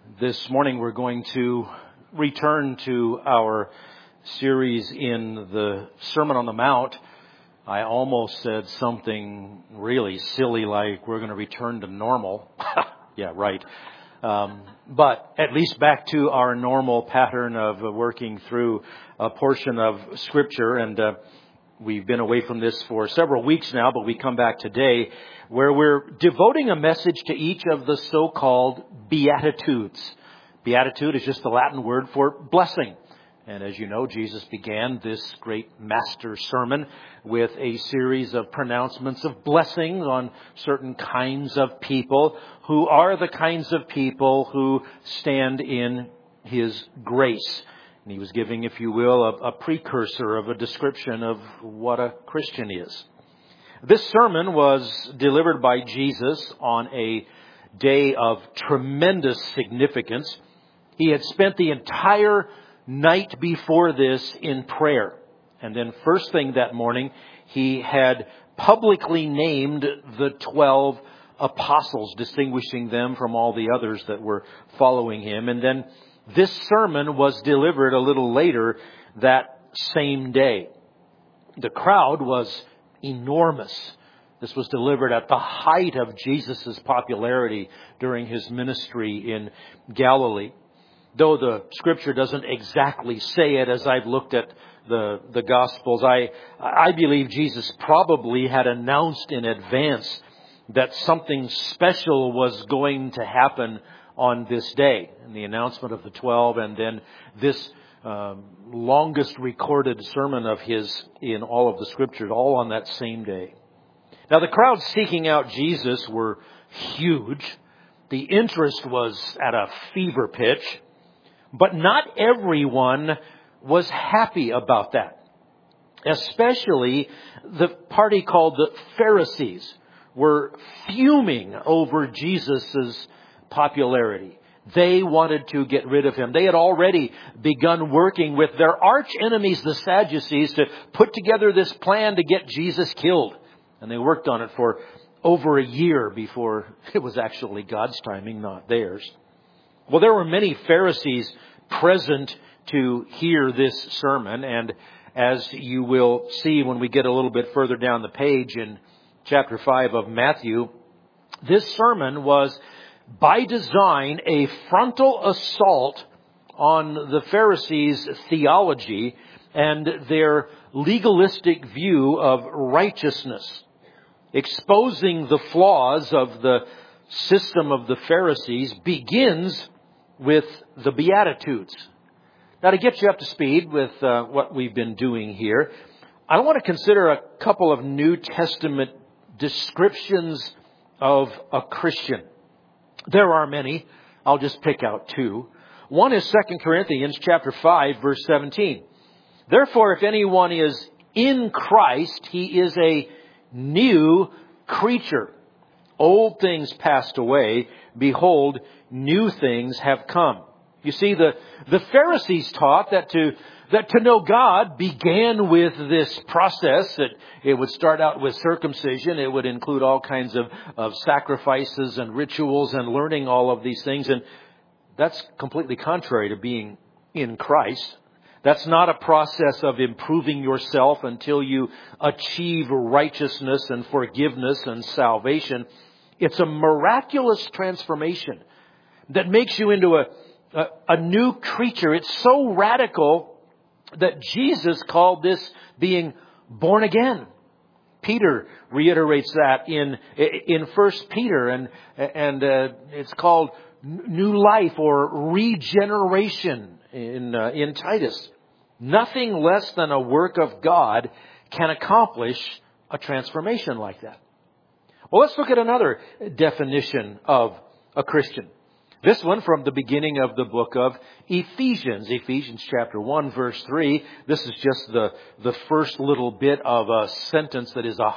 This morning we're going to return to our series in the Sermon on the Mount. I almost said something really silly like we're going to return to normal. Yeah, right. But at least back to our normal pattern of working through a portion of Scripture. And we've been away from this for several weeks now, but we come back today where we're devoting a message to each of the so-called Beatitudes. Beatitude is just the Latin word for blessing. And as you know, Jesus began this great master sermon with a series of pronouncements of blessings on certain kinds of people who are the kinds of people who stand in His grace. And He was giving, if you will, a precursor of a description of what a Christian is. This sermon was delivered by Jesus on a day of tremendous significance. He had spent the entire night before this in prayer. And then first thing that morning, He had publicly named the 12 apostles, distinguishing them from all the others that were following Him. And then this sermon was delivered a little later that same day. The crowd was enormous. This was delivered at the height of Jesus' popularity during His ministry in Galilee. Though the Scripture doesn't exactly say it, as I've looked at the Gospels, I believe Jesus probably had announced in advance that something special was going to happen on this day. And the announcement of the 12 and then this longest recorded sermon of His in all of the Scriptures, all on that same day. Now the crowds seeking out Jesus were huge. The interest was at a fever pitch. But not everyone was happy about that. Especially the party called the Pharisees were fuming over Jesus' popularity. They wanted to get rid of Him. They had already begun working with their arch enemies, the Sadducees, to put together this plan to get Jesus killed. And they worked on it for over a year before it was actually God's timing, not theirs. Well, there were many Pharisees present to hear this sermon. And as you will see when we get a little bit further down the page in chapter 5 of Matthew, this sermon was by design a frontal assault on the Pharisees' theology and their legalistic view of righteousness, exposing the flaws of the system of the Pharisees begins with the Beatitudes. Now, to get you up to speed with what we've been doing here, I want to consider a couple of New Testament descriptions of a Christian. There are many. I'll just pick out two. One is 2 Corinthians chapter 5, verse 17. Therefore, if anyone is in Christ, he is a new creature. Old things passed away. Behold, new things have come. You see, the Pharisees taught that to know God began with this process, that it would start out with circumcision. It would include all kinds of sacrifices and rituals and learning all of these things. And that's completely contrary to being in Christ. That's not a process of improving yourself until you achieve righteousness and forgiveness and salvation. It's a miraculous transformation that makes you into a new creature. It's so radical that Jesus called this being born again. Peter reiterates that in 1 Peter, and it's called new life or regeneration in Titus. Nothing less than a work of God can accomplish a transformation like that. Well, let's look at another definition of a Christian. This one from the beginning of the book of Ephesians. Ephesians chapter 1, verse 3. This is just the first little bit of a sentence that is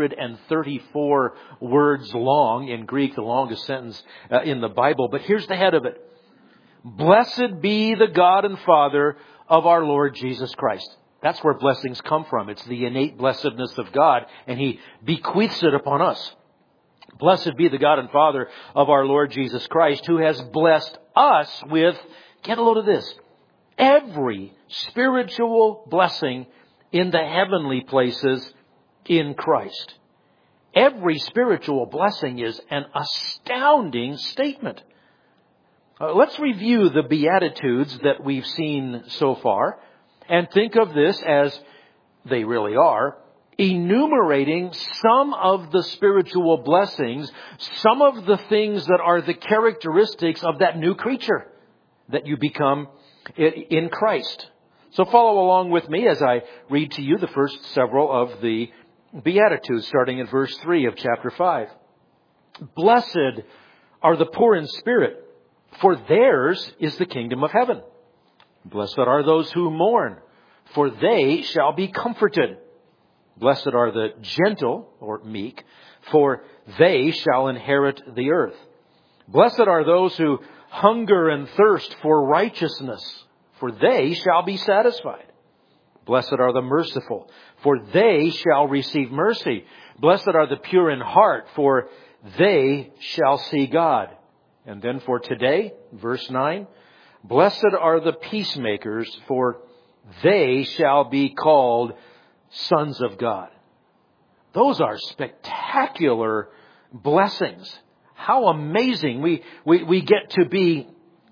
134 words long. In Greek, the longest sentence in the Bible. But here's the head of it. Blessed be the God and Father of our Lord Jesus Christ. That's where blessings come from. It's the innate blessedness of God, and He bequeaths it upon us. Blessed be the God and Father of our Lord Jesus Christ, who has blessed us with, get a load of this, every spiritual blessing in the heavenly places in Christ. Every spiritual blessing is an astounding statement. Let's review the Beatitudes that we've seen so far and think of this as they really are, enumerating some of the spiritual blessings, some of the things that are the characteristics of that new creature that you become in Christ. So follow along with me as I read to you the first several of the Beatitudes, starting at verse 3 of chapter 5. Blessed are the poor in spirit, for theirs is the kingdom of heaven. Blessed are those who mourn, for they shall be comforted. Blessed are the gentle, or meek, for they shall inherit the earth. Blessed are those who hunger and thirst for righteousness, for they shall be satisfied. Blessed are the merciful, for they shall receive mercy. Blessed are the pure in heart, for they shall see God. And then for today, verse 9, blessed are the peacemakers, for they shall be called sons of God. Those are spectacular blessings. How amazing we get to be.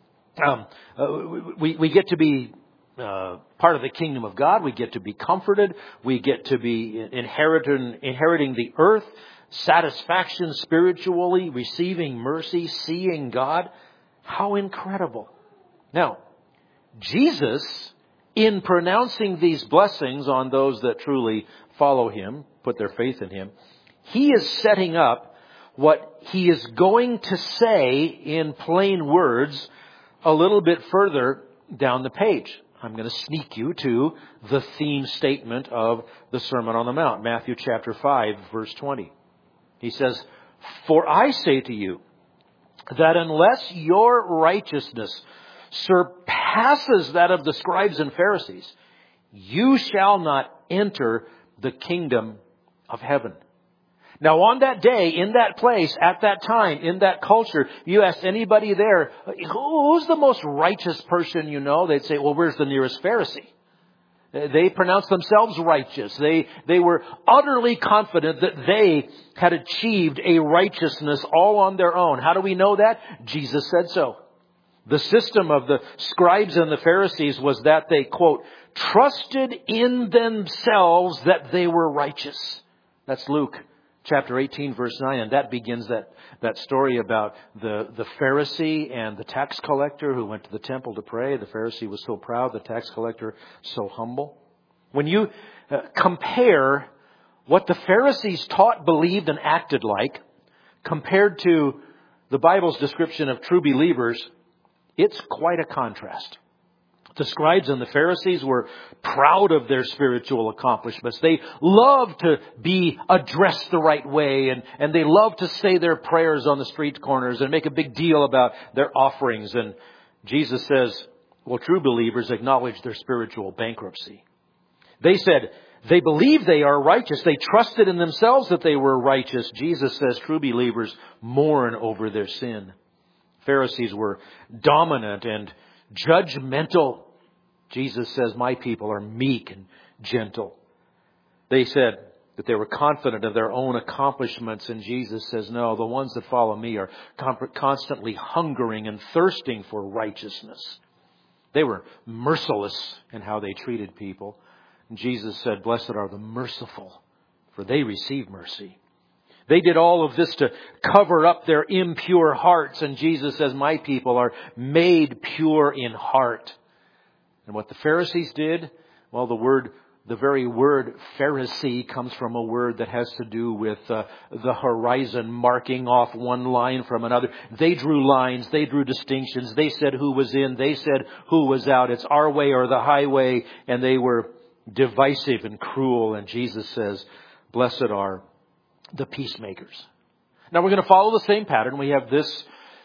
We get to be part of the kingdom of God. We get to be comforted. We get to be inheriting the earth, satisfaction spiritually, receiving mercy, seeing God. How incredible. Now, Jesus, in pronouncing these blessings on those that truly follow Him, put their faith in Him, He is setting up what He is going to say in plain words a little bit further down the page. I'm going to sneak you to the theme statement of the Sermon on the Mount, Matthew chapter 5, verse 20. He says, "For I say to you that unless your righteousness surpasses that of the scribes and Pharisees, you shall not enter the kingdom of heaven." Now on that day, in that place, at that time, in that culture, you ask anybody there, who's the most righteous person you know? They'd say, well, where's the nearest Pharisee? They pronounced themselves righteous. They were utterly confident that they had achieved a righteousness all on their own. How do we know that? Jesus said so. The system of the scribes and the Pharisees was that they, quote, trusted in themselves that they were righteous. That's Luke chapter 18, verse 9. And that begins that story about the Pharisee and the tax collector who went to the temple to pray. The Pharisee was so proud, the tax collector so humble. When you compare what the Pharisees taught, believed, and acted like compared to the Bible's description of true believers, it's quite a contrast. The scribes and the Pharisees were proud of their spiritual accomplishments. They loved to be addressed the right way, and they loved to say their prayers on the street corners and make a big deal about their offerings. And Jesus says, well, true believers acknowledge their spiritual bankruptcy. They said they believe they are righteous. They trusted in themselves that they were righteous. Jesus says true believers mourn over their sin. Pharisees were dominant and judgmental. Jesus says, my people are meek and gentle. They said that they were confident of their own accomplishments. And Jesus says, no, the ones that follow me are constantly hungering and thirsting for righteousness. They were merciless in how they treated people. And Jesus said, blessed are the merciful, for they receive mercy. They did all of this to cover up their impure hearts. And Jesus says, my people are made pure in heart. And what the Pharisees did, well, the very word Pharisee comes from a word that has to do with the horizon, marking off one line from another. They drew lines. They drew distinctions. They said who was in. They said who was out. It's our way or the highway. And they were divisive and cruel. And Jesus says, blessed are the peacemakers. Now we're going to follow the same pattern. We have this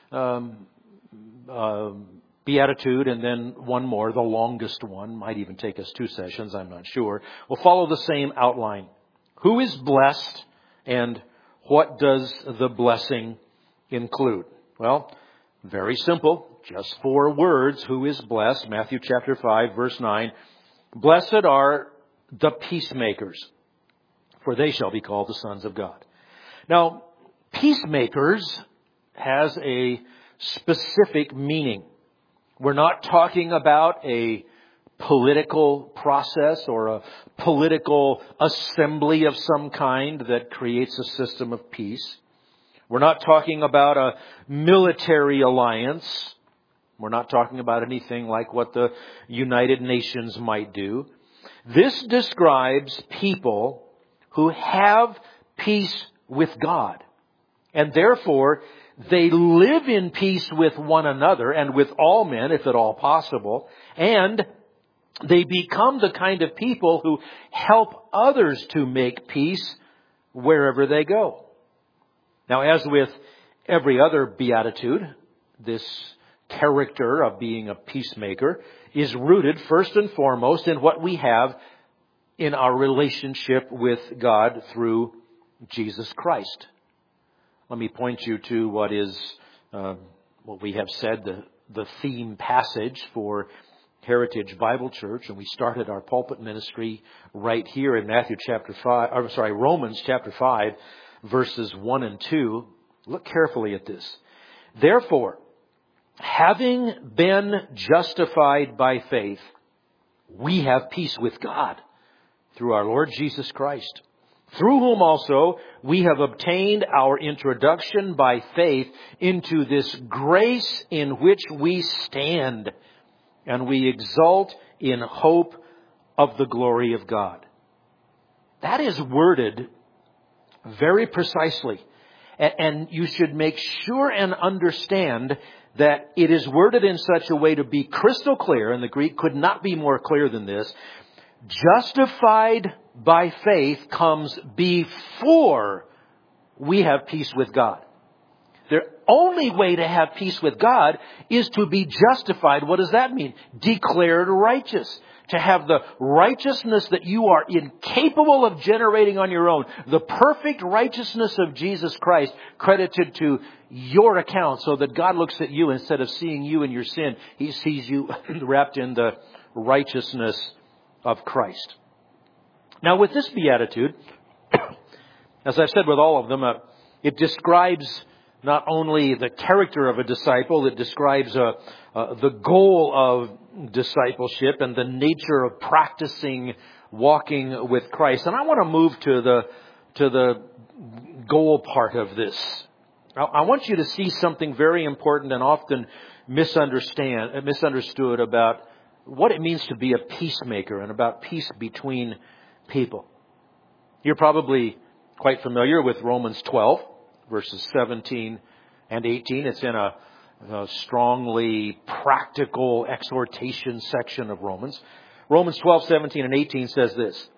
beatitude and then one more, the longest one. Might even take us 2 sessions, I'm not sure. We'll follow the same outline. Who is blessed and What does the blessing include? Well, very simple. Just 4 words. Who is blessed? Matthew chapter 5, verse 9. Blessed are the peacemakers, for they shall be called the sons of God. Now, peacemakers has a specific meaning. We're not talking about a political process or a political assembly of some kind that creates a system of peace. We're not talking about a military alliance. We're not talking about anything like what the United Nations might do. This describes people who have peace with God. And therefore, they live in peace with one another and with all men, if at all possible. And they become the kind of people who help others to make peace wherever they go. Now, as with every other beatitude, this character of being a peacemaker is rooted first and foremost in what we have in our relationship with God through Jesus Christ. Let me point you to what is, what we have said, the theme passage for Heritage Bible Church, and we started our pulpit ministry right here in Romans chapter 5, verses 1 and 2. Look carefully at this. Therefore, having been justified by faith, we have peace with God through our Lord Jesus Christ, through whom also we have obtained our introduction by faith into this grace in which we stand, and we exult in hope of the glory of God. That is worded very precisely. And you should make sure and understand that it is worded in such a way to be crystal clear, and the Greek could not be more clear than this. Justified by faith comes before we have peace with God. The only way to have peace with God is to be justified. What does that mean? Declared righteous. To have the righteousness that you are incapable of generating on your own. The perfect righteousness of Jesus Christ credited to your account, so that God looks at you instead of seeing you in your sin. He sees you wrapped in the righteousness of Christ. Now, with this beatitude, as I've said with all of them, it describes not only the character of a disciple, it describes the goal of discipleship and the nature of practicing walking with Christ. And I want to move to the goal part of this. I want you to see something very important and often misunderstood about what it means to be a peacemaker and about peace between people. You're probably quite familiar with Romans 12. Verses 17 and 18. It's in a strongly practical exhortation section of Romans. Romans 12, 17, and 18 says this: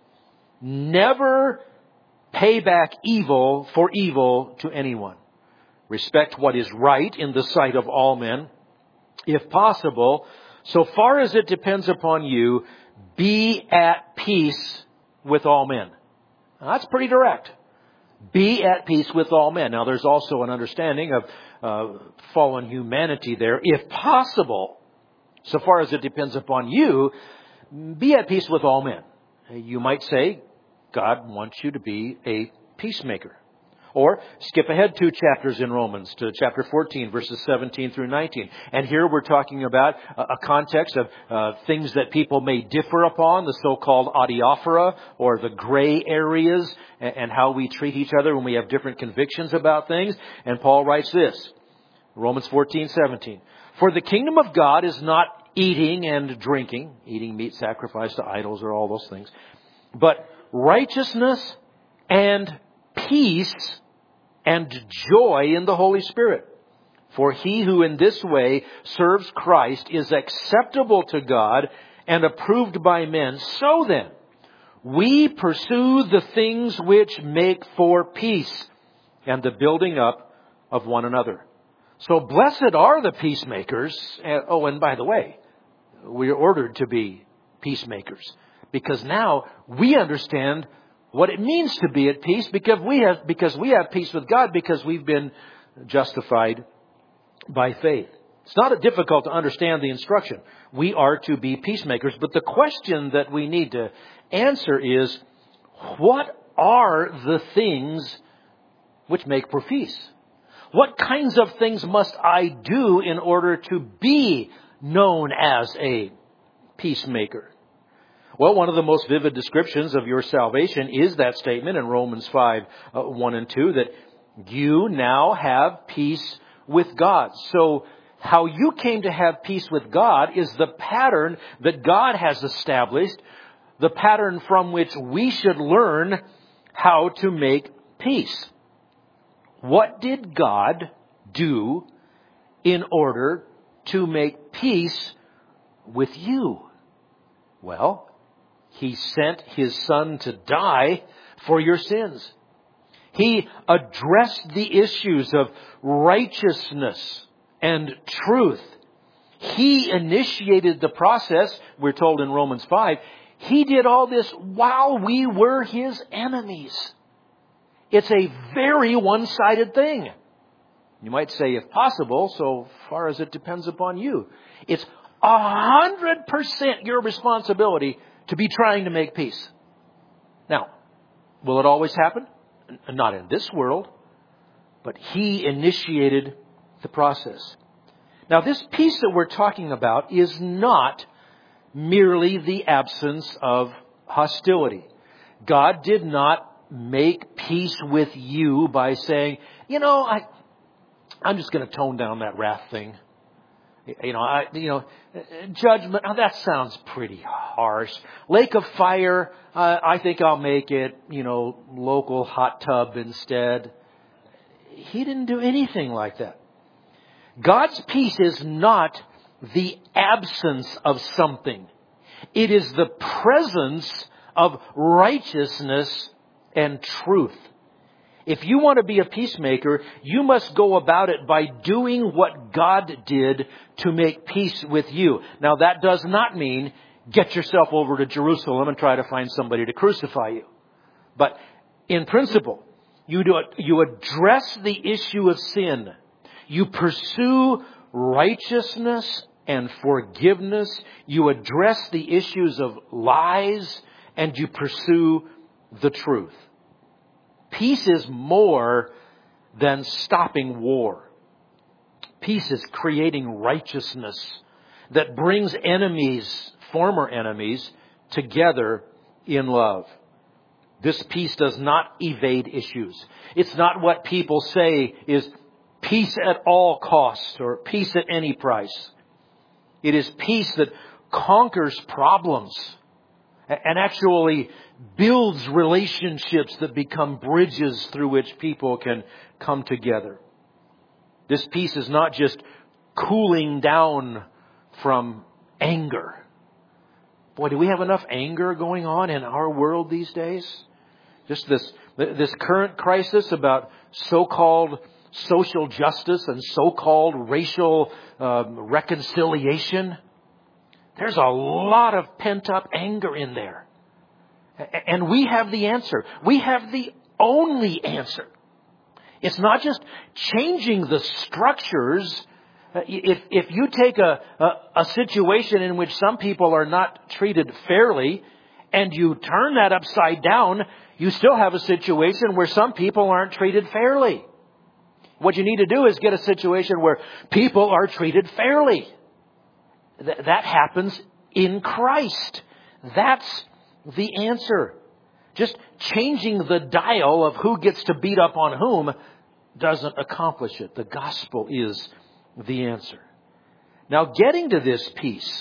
never pay back evil for evil to anyone. Respect what is right in the sight of all men. If possible, so far as it depends upon you, be at peace with all men. Now, that's pretty direct. Be at peace with all men. Now, there's also an understanding of fallen humanity there. If possible, so far as it depends upon you, be at peace with all men. You might say, God wants you to be a peacemaker. Or skip ahead 2 chapters in Romans to chapter 14, verses 17 through 19. And here we're talking about a context of things that people may differ upon, the so-called adiaphora, or the gray areas, and how we treat each other when we have different convictions about things. And Paul writes this, Romans 14, 17. For the kingdom of God is not eating and drinking, eating meat sacrificed to idols or all those things, but righteousness and peace and joy in the Holy Spirit. For he who in this way serves Christ is acceptable to God and approved by men. So then, we pursue the things which make for peace and the building up of one another. So blessed are the peacemakers. And by the way, we are ordered to be peacemakers, because now we understand what it means to be at peace because we have peace with God because we've been justified by faith. It's not difficult to understand the instruction. We are to be peacemakers. But the question that we need to answer is, what are the things which make for peace? What kinds of things must I do in order to be known as a peacemaker? Well, one of the most vivid descriptions of your salvation is that statement in Romans 5, 1 and 2, that you now have peace with God. So how you came to have peace with God is the pattern that God has established, the pattern from which we should learn how to make peace. What did God do in order to make peace with you? Well, He sent His Son to die for your sins. He addressed the issues of righteousness and truth. He initiated the process, we're told in Romans 5. He did all this while we were His enemies. It's a very one-sided thing. You might say, if possible, so far as it depends upon you. It's 100% your responsibility to be trying to make peace. Now, will it always happen? Not in this world. But He initiated the process. Now, this peace that we're talking about is not merely the absence of hostility. God did not make peace with you by saying, I'm just going to tone down that wrath thing. Judgment, that sounds pretty harsh. Lake of fire, I think I'll make it, local hot tub instead. He didn't do anything like that. God's peace is not the absence of something. It is the presence of righteousness and truth. If you want to be a peacemaker, you must go about it by doing what God did to make peace with you. Now, that does not mean get yourself over to Jerusalem and try to find somebody to crucify you. But in principle, you address the issue of sin. You pursue righteousness and forgiveness. You address the issues of lies, and you pursue the truth. Peace is more than stopping war. Peace is creating righteousness that brings enemies, former enemies, together in love. This peace does not evade issues. It's not what people say is peace at all costs or peace at any price. It is peace that conquers problems and actually builds relationships that become bridges through which people can come together. This peace is not just cooling down from anger. Boy, do we have enough anger going on in our world these days? Just this current crisis about so-called social justice and so-called racial reconciliation. There's a lot of pent-up anger in there. And we have the answer. We have the only answer. It's not just changing the structures. If you take a situation in which some people are not treated fairly and you turn that upside down, you still have a situation where some people aren't treated fairly. What you need to do is get a situation where people are treated fairly. That happens in Christ. That's the answer. Just changing the dial of who gets to beat up on whom doesn't accomplish it. The gospel is the answer. Now, getting to this peace,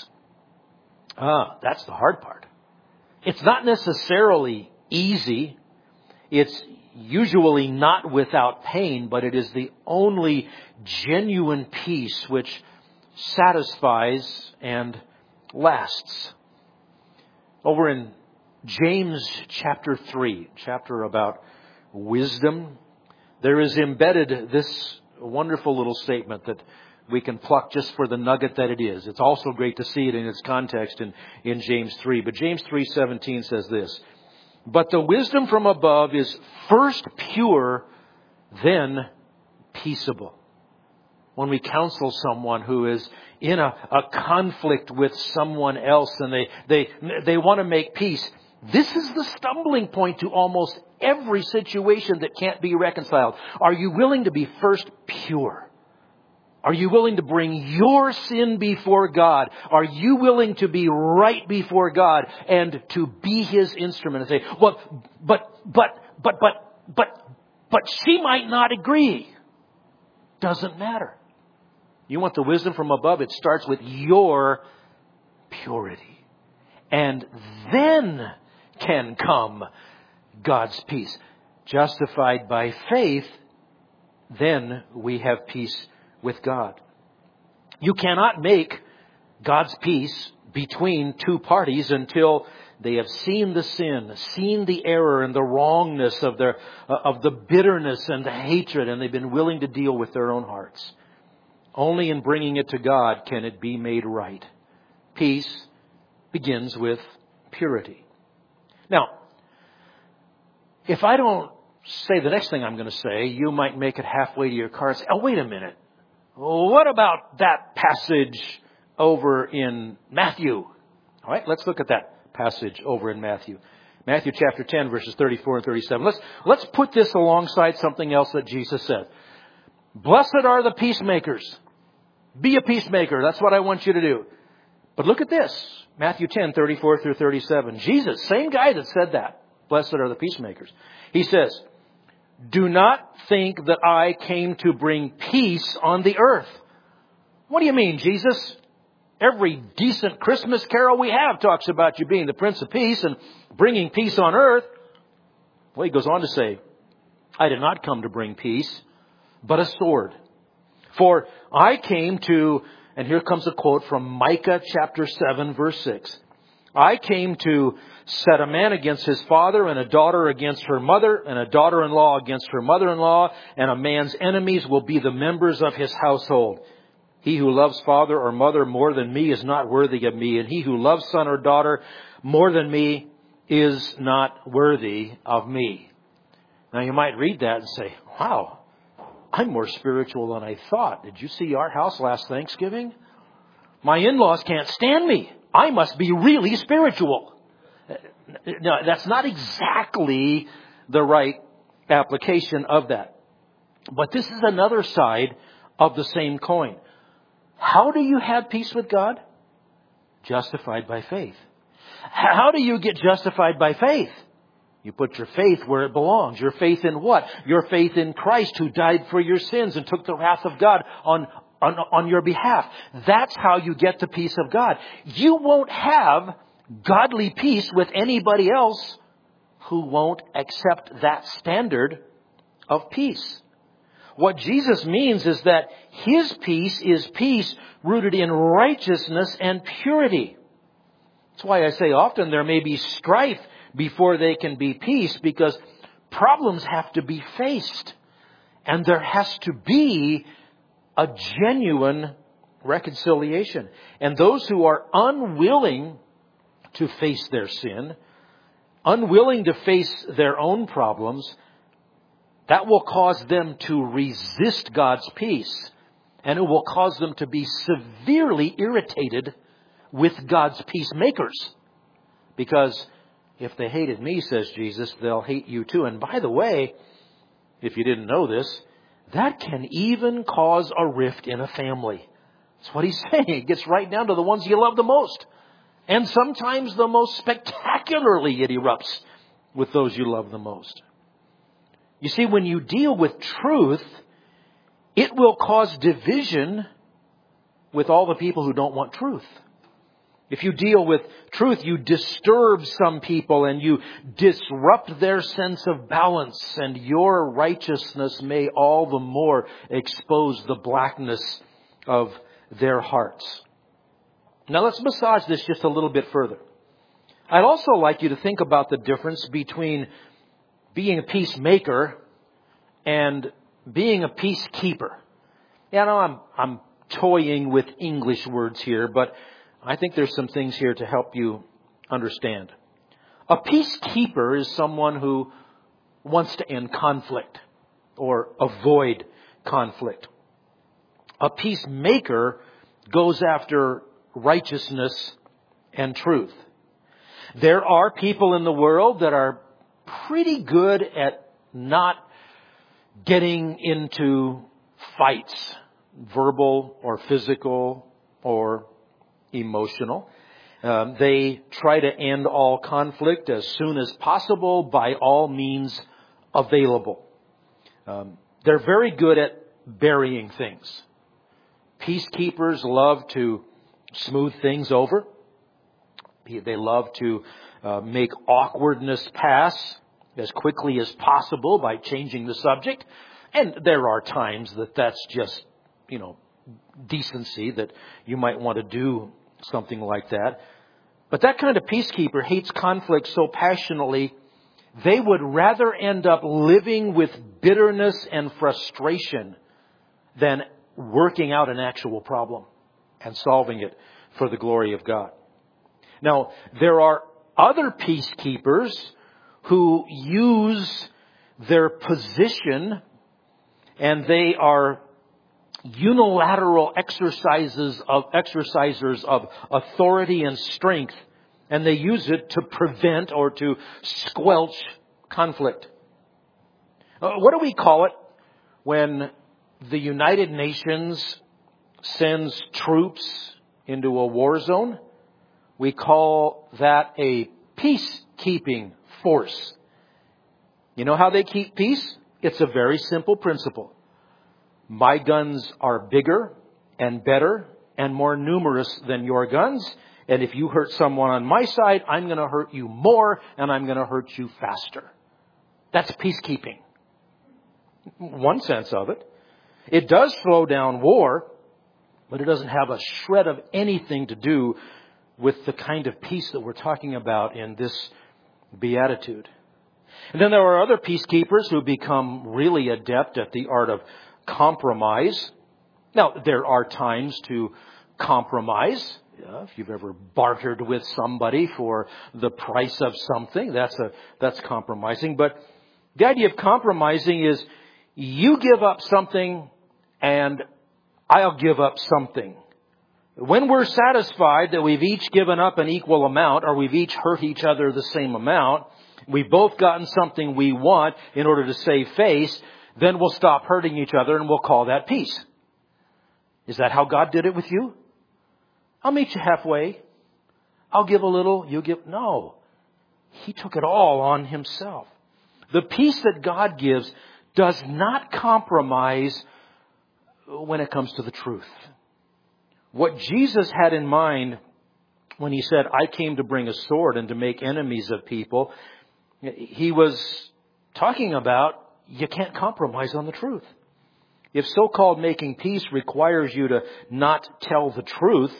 that's the hard part. It's not necessarily easy. It's usually not without pain, but it is the only genuine peace which satisfies and lasts. Over in James chapter 3, chapter about wisdom, there is embedded this wonderful little statement that we can pluck just for the nugget that it is. It's also great to see it in its context in James 3. But James 3:17 says this: But the wisdom from above is first pure, then peaceable. When we counsel someone who is in a conflict with someone else and they want to make peace, this is the stumbling point to almost every situation that can't be reconciled. Are you willing to be first pure? Are you willing to bring your sin before God? Are you willing to be right before God and to be His instrument and say, well, but she might not agree. Doesn't matter. You want the wisdom from above? It starts with your purity. And then can come God's peace. Justified by faith, then we have peace with God. You cannot make God's peace between two parties until they have seen the sin, seen the error and the wrongness of the bitterness and the hatred, and they've been willing to deal with their own hearts. Only in bringing it to God can it be made right. Peace begins with purity. Now, if I don't say the next thing I'm going to say, you might make it halfway to your car and say, oh, wait a minute. What about that passage over in Matthew? All right, let's look at that passage over in Matthew. Matthew chapter 10, verses 34 and 37. Let's put this alongside something else that Jesus said. Blessed are the peacemakers. Be a peacemaker. That's what I want you to do. But look at this. Matthew 10, 34 through 37. Jesus, same guy that said that. Blessed are the peacemakers. He says, do not think that I came to bring peace on the earth. What do you mean, Jesus? Every decent Christmas carol we have talks about you being the Prince of Peace and bringing peace on earth. Well, he goes on to say, I did not come to bring peace, but a sword. For I came to, and here comes a quote from Micah chapter 7, verse 6. I came to set a man against his father, and a daughter against her mother, and a daughter-in-law against her mother-in-law, and a man's enemies will be the members of his household. He who loves father or mother more than me is not worthy of me, and he who loves son or daughter more than me is not worthy of me. Now you might read that and say, wow, I'm more spiritual than I thought. Did you see our house last Thanksgiving? My in-laws can't stand me. I must be really spiritual. No, that's not exactly the right application of that. But this is another side of the same coin. How do you have peace with God? Justified by faith. How do you get justified by faith? You put your faith where it belongs. Your faith in what? Your faith in Christ, who died for your sins and took the wrath of God on your behalf. That's how you get the peace of God. You won't have godly peace with anybody else who won't accept that standard of peace. What Jesus means is that His peace is peace rooted in righteousness and purity. That's why I say often there may be strife before they can be peace, because problems have to be faced. And there has to be a genuine reconciliation. And those who are unwilling to face their sin, unwilling to face their own problems, that will cause them to resist God's peace. And it will cause them to be severely irritated with God's peacemakers. Because if they hated me, says Jesus, they'll hate you too. And by the way, if you didn't know this, that can even cause a rift in a family. That's what he's saying. It gets right down to the ones you love the most. And sometimes the most spectacularly it erupts with those you love the most. You see, when you deal with truth, it will cause division with all the people who don't want truth. If you deal with truth, you disturb some people and you disrupt their sense of balance, and your righteousness may all the more expose the blackness of their hearts. Now let's massage this just a little bit further. I'd also like you to think about the difference between being a peacemaker and being a peacekeeper. Yeah, I know I'm toying with English words here, but I think there's some things here to help you understand. A peacekeeper is someone who wants to end conflict or avoid conflict. A peacemaker goes after righteousness and truth. There are people in the world that are pretty good at not getting into fights, verbal or physical or emotional. They try to end all conflict as soon as possible by all means available. They're very good at burying things. Peacekeepers love to smooth things over. They love to make awkwardness pass as quickly as possible by changing the subject. And there are times that that's just, decency, that you might want to do something like that. But that kind of peacekeeper hates conflict so passionately, they would rather end up living with bitterness and frustration than working out an actual problem and solving it for the glory of God. Now, there are other peacekeepers who use their position, and they are unilateral exercisers of authority and strength, and they use it to prevent or to squelch conflict. What do we call it when the United Nations sends troops into a war zone? We call that a peacekeeping force. You know how they keep peace? It's a very simple principle. My guns are bigger and better and more numerous than your guns. And if you hurt someone on my side, I'm going to hurt you more and I'm going to hurt you faster. That's peacekeeping. One sense of it. It does slow down war, but it doesn't have a shred of anything to do with the kind of peace that we're talking about in this beatitude. And then there are other peacekeepers who become really adept at the art of compromise. Now, there are times to compromise. If you've ever bartered with somebody for the price of something, that's compromising. But the idea of compromising is you give up something and I'll give up something. When we're satisfied that we've each given up an equal amount, or we've each hurt each other the same amount, we've both gotten something we want in order to save face, then we'll stop hurting each other and we'll call that peace. Is that how God did it with you? I'll meet you halfway. I'll give a little, you give. No. He took it all on himself. The peace that God gives does not compromise when it comes to the truth. What Jesus had in mind when he said, I came to bring a sword and to make enemies of people, he was talking about you can't compromise on the truth. If so-called making peace requires you to not tell the truth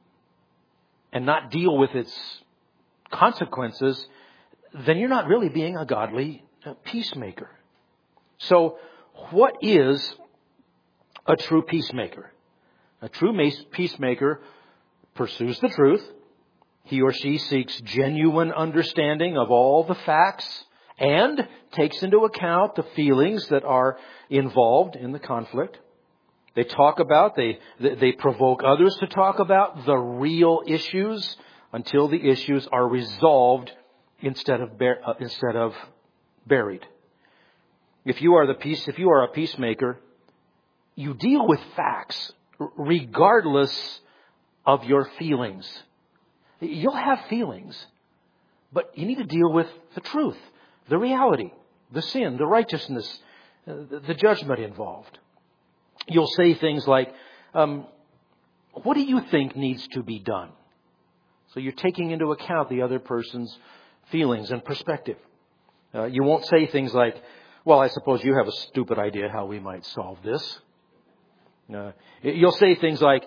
and not deal with its consequences, then you're not really being a godly peacemaker. So what is a true peacemaker? A true peacemaker pursues the truth. He or she seeks genuine understanding of all the facts and takes into account the feelings that are involved in the conflict. They talk about, they provoke others to talk about the real issues until the issues are resolved instead of buried. If you are a peacemaker, you deal with facts regardless of your feelings. You'll have feelings, but you need to deal with the truth, the reality, the sin, the righteousness, the judgment involved. You'll say things like, what do you think needs to be done? So you're taking into account the other person's feelings and perspective. You won't say things like, well, I suppose you have a stupid idea how we might solve this. You'll say things like,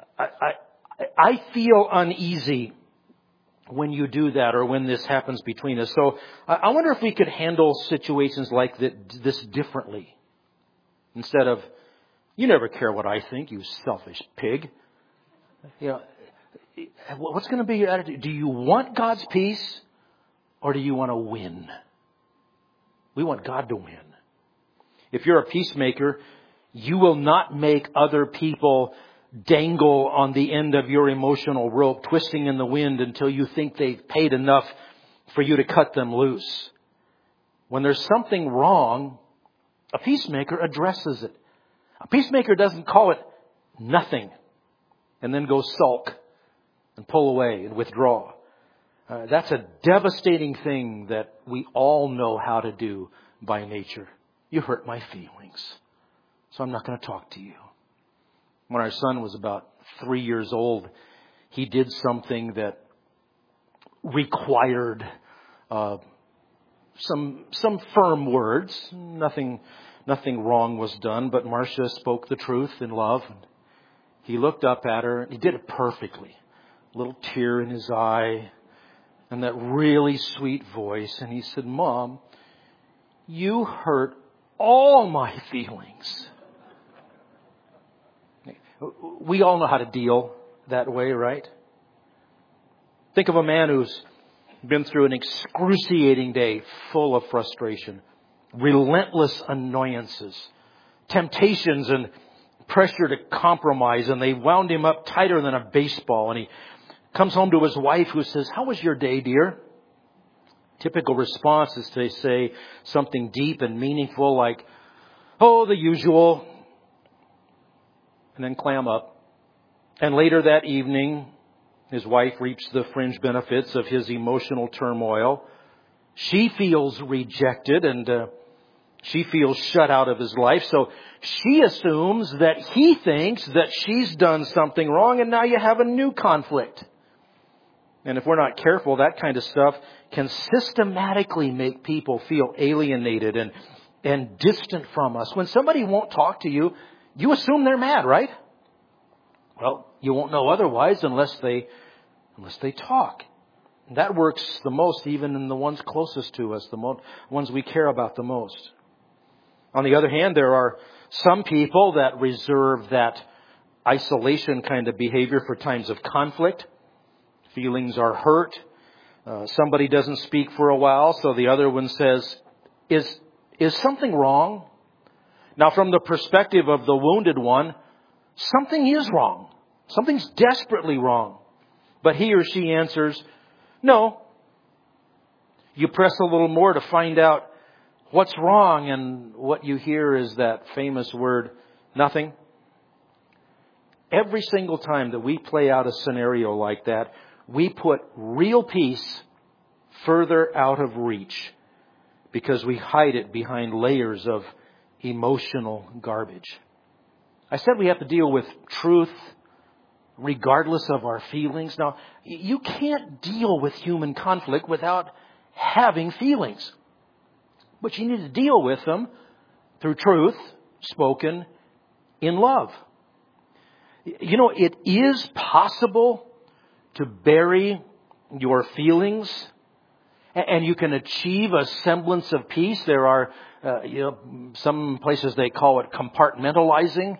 I feel uneasy when you do that or when this happens between us. So I wonder if we could handle situations like this differently. Instead of, you never care what I think, you selfish pig. What's going to be your attitude? Do you want God's peace or do you want to win? We want God to win. If you're a peacemaker, you will not make other people dangle on the end of your emotional rope, twisting in the wind until you think they've paid enough for you to cut them loose. When there's something wrong, a peacemaker addresses it. A peacemaker doesn't call it nothing and then go sulk and pull away and withdraw. That's a devastating thing that we all know how to do by nature. You hurt my feelings, so I'm not going to talk to you. When our son was about 3 years old, he did something that required some firm words. Nothing wrong was done, but Marcia spoke the truth in love. He looked up at her, and he did it perfectly. A little tear in his eye, and that really sweet voice. And he said, "Mom, you hurt all my feelings." We all know how to deal that way, right? Think of a man who's been through an excruciating day full of frustration, relentless annoyances, temptations and pressure to compromise, and they wound him up tighter than a baseball. And he comes home to his wife who says, "How was your day, dear?" Typical response is to say something deep and meaningful like, "Oh, the usual," and then clam up. And later that evening, his wife reaps the fringe benefits of his emotional turmoil. She feels rejected and she feels shut out of his life. So she assumes that he thinks that she's done something wrong, and now you have a new conflict. And if we're not careful, that kind of stuff can systematically make people feel alienated and distant from us. When somebody won't talk to you, you assume they're mad, right? Well, you won't know otherwise unless they talk. And that works the most even in the ones closest to us, the ones we care about the most. On the other hand, there are some people that reserve that isolation kind of behavior for times of conflict. Feelings are hurt. Somebody doesn't speak for a while, so the other one says, is something wrong? Now, from the perspective of the wounded one, something is wrong. Something's desperately wrong. But he or she answers, "No." You press a little more to find out what's wrong, and what you hear is that famous word, "nothing." Every single time that we play out a scenario like that, we put real peace further out of reach because we hide it behind layers of emotional garbage. I said we have to deal with truth regardless of our feelings. Now, you can't deal with human conflict without having feelings. But you need to deal with them through truth spoken in love. You know, it is possible to bury your feelings, and you can achieve a semblance of peace. There are, some places they call it compartmentalizing.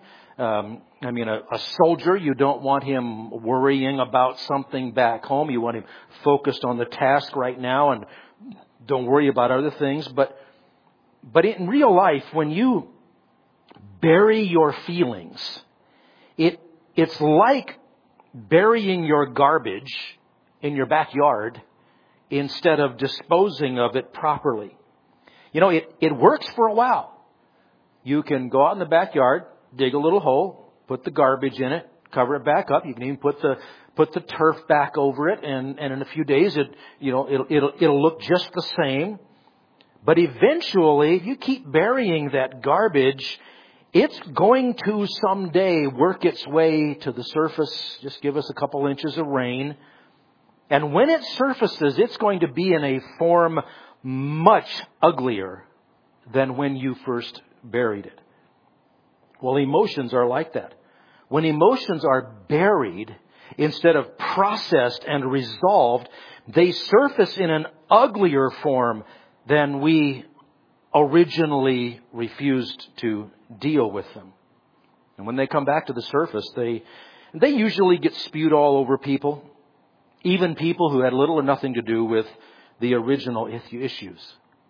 A soldier, you don't want him worrying about something back home. You want him focused on the task right now and don't worry about other things. But in real life, when you bury your feelings, it's like burying your garbage in your backyard instead of disposing of it properly. You know, it works for a while. You can go out in the backyard, dig a little hole, put the garbage in it, cover it back up. You can even put the turf back over it, and in a few days it'll look just the same. But eventually, if you keep burying that garbage, it's going to someday work its way to the surface. Just give us a couple inches of rain. And when it surfaces, it's going to be in a form much uglier than when you first buried it. Well, emotions are like that. When emotions are buried, instead of processed and resolved, they surface in an uglier form than we originally refused to deal with them. And when they come back to the surface, they usually get spewed all over people, even people who had little or nothing to do with the original issues.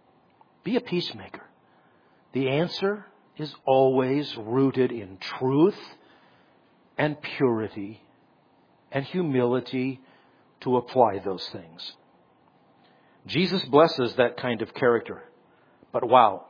Be a peacemaker. The answer is always rooted in truth and purity and humility to apply those things. Jesus blesses that kind of character. But wow,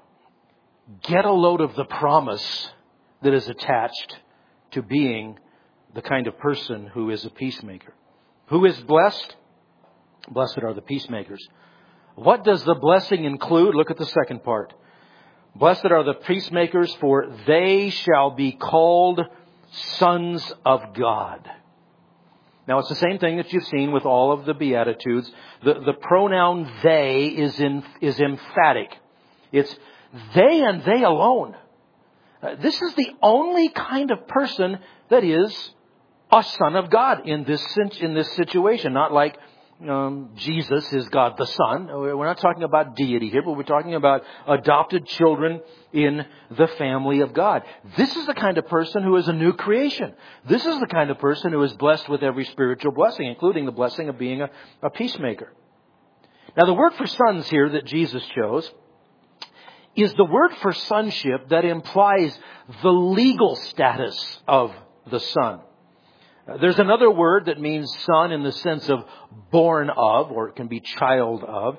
get a load of the promise that is attached to being the kind of person who is a peacemaker. Who is blessed? Blessed are the peacemakers. What does the blessing include? Look at the second part. Blessed are the peacemakers, for they shall be called sons of God. Now, it's the same thing that you've seen with all of the Beatitudes. The pronoun they is emphatic. It's they and they alone. This is the only kind of person that is a son of God in this situation. Not like Jesus is God the Son. We're not talking about deity here, but we're talking about adopted children in the family of God. This is the kind of person who is a new creation. This is the kind of person who is blessed with every spiritual blessing, including the blessing of being a peacemaker. Now, the word for sons here that Jesus chose is the word for sonship that implies the legal status of the son. There's another word that means son in the sense of born of, or it can be child of.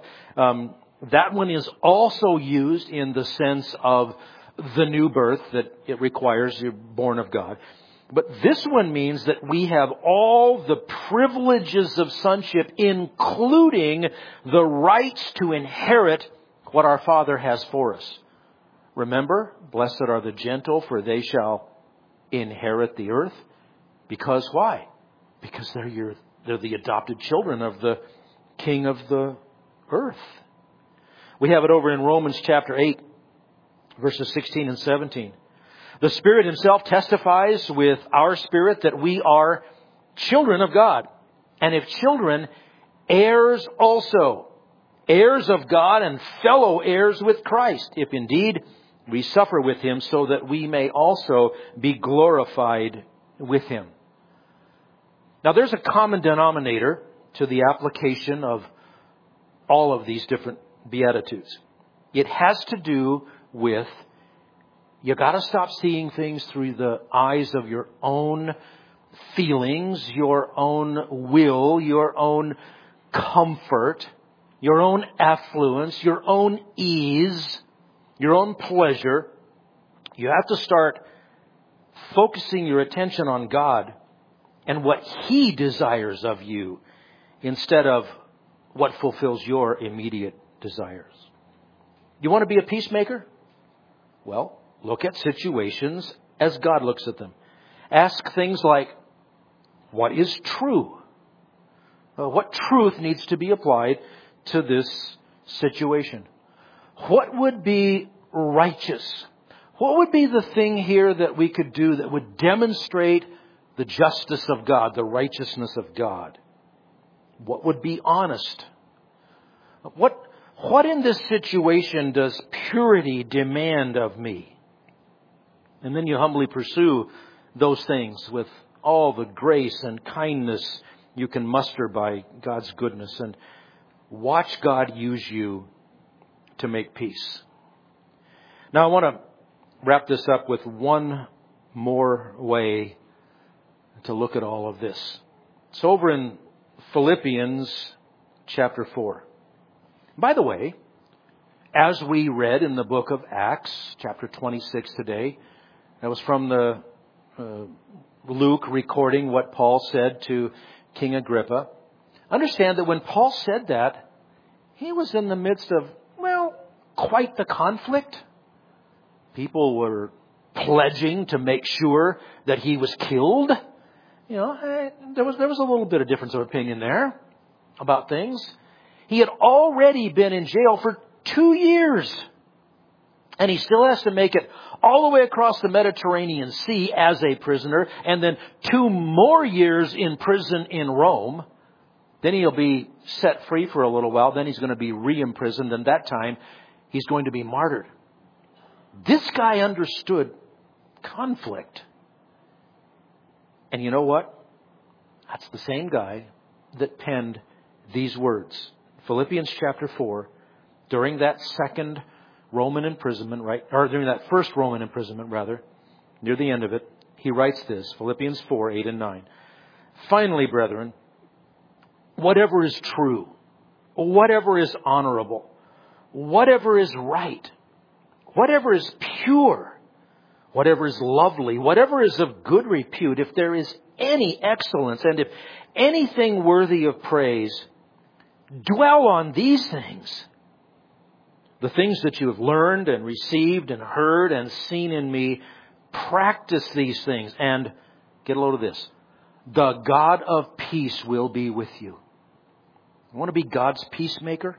That one is also used in the sense of the new birth that it requires. You're born of God. But this one means that we have all the privileges of sonship, including the rights to inherit what our Father has for us. Remember, blessed are the gentle, for they shall inherit the earth. Because why? Because they're the adopted children of the King of the earth. We have it over in Romans chapter 8, verses 16 and 17. The Spirit Himself testifies with our spirit that we are children of God. And if children, heirs also. Heirs of God and fellow heirs with Christ. If indeed we suffer with Him, so that we may also be glorified with Him. Now, there's a common denominator to the application of all of these different Beatitudes. It has to do with you got to stop seeing things through the eyes of your own feelings, your own will, your own comfort, your own affluence, your own ease, your own pleasure. You have to start focusing your attention on God and what He desires of you instead of what fulfills your immediate desires. You want to be a peacemaker? Well, look at situations as God looks at them. Ask things like, what is true? What truth needs to be applied to this situation? What would be righteous? What would be the thing here that we could do that would demonstrate the justice of God, the righteousness of God? What would be honest? What in this situation does purity demand of me? And then you humbly pursue those things with all the grace and kindness you can muster by God's goodness, and watch God use you to make peace. Now, I want to wrap this up with one more way to look at all of this. It's over in Philippians chapter 4. By the way, as we read in the book of Acts, chapter 26 today, that was from the Luke recording what Paul said to King Agrippa. Understand that when Paul said that, he was in the midst of, quite the conflict. People were pledging to make sure that he was killed. There was a little bit of difference of opinion there about things. He had already been in jail for 2 years. And he still has to make it all the way across the Mediterranean Sea as a prisoner. And then 2 more years in prison in Rome. Then he'll be set free for a little while. Then he's going to be re-imprisoned. And that time he's going to be martyred. This guy understood conflict. And you know what? That's the same guy that penned these words Philippians chapter 4, during that second Roman imprisonment, or during that first Roman imprisonment, rather, near the end of it, he writes this, Philippians 4, 8 and 9. Finally, brethren, whatever is true, whatever is honorable, whatever is right, whatever is pure, whatever is lovely, whatever is of good repute, if there is any excellence, and if anything worthy of praise, dwell on these things. The things that you have learned and received and heard and seen in me, practice these things. And get a load of this. The God of peace will be with you. You want to be God's peacemaker?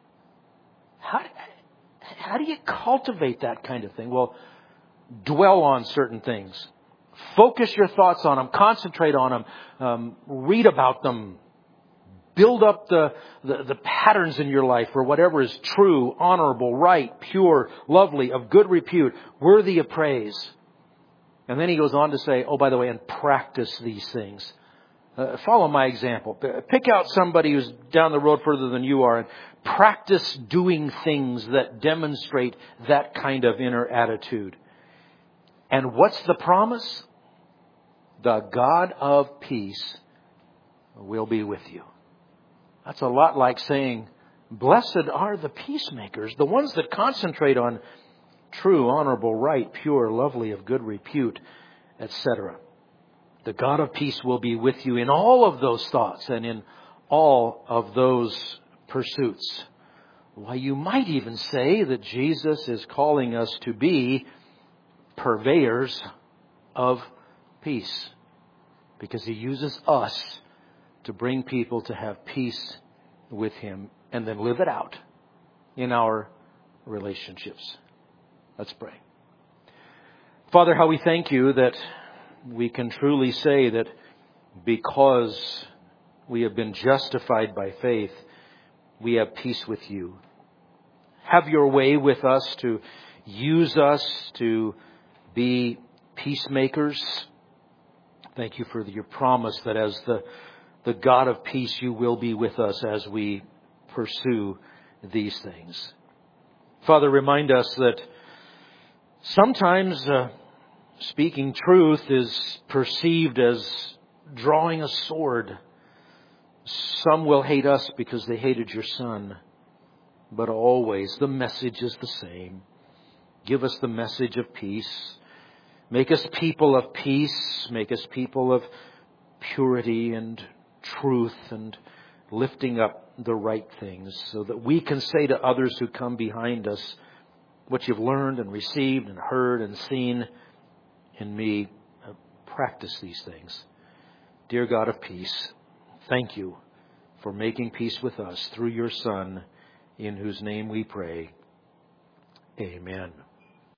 How do you cultivate that kind of thing? Well, dwell on certain things. Focus your thoughts on them. Concentrate on them. Read about them. Build up the patterns in your life for whatever is true, honorable, right, pure, lovely, of good repute, worthy of praise. And then he goes on to say, oh, by the way, and practice these things. Follow my example. Pick out somebody who's down the road further than you are and practice doing things that demonstrate that kind of inner attitude. And what's the promise? The God of peace will be with you. That's a lot like saying, blessed are the peacemakers, the ones that concentrate on true, honorable, right, pure, lovely, of good repute, etc. The God of peace will be with you in all of those thoughts and in all of those pursuits. Why, you might even say that Jesus is calling us to be purveyors of peace, because He uses us to bring people to have peace with Him and then live it out in our relationships. Let's pray. Father, how we thank You that we can truly say that because we have been justified by faith, we have peace with You. Have Your way with us, to use us to be peacemakers. Thank You for Your promise that as the God of peace, You will be with us as we pursue these things. Father, remind us that sometimes speaking truth is perceived as drawing a sword. Some will hate us because they hated Your Son. But always the message is the same. Give us the message of peace. Make us people of peace. Make us people of purity and truth and lifting up the right things, so that we can say to others who come behind us, what You've learned and received and heard and seen in me, practice these things. Dear God of peace, thank You for making peace with us through Your Son, in whose name we pray. Amen.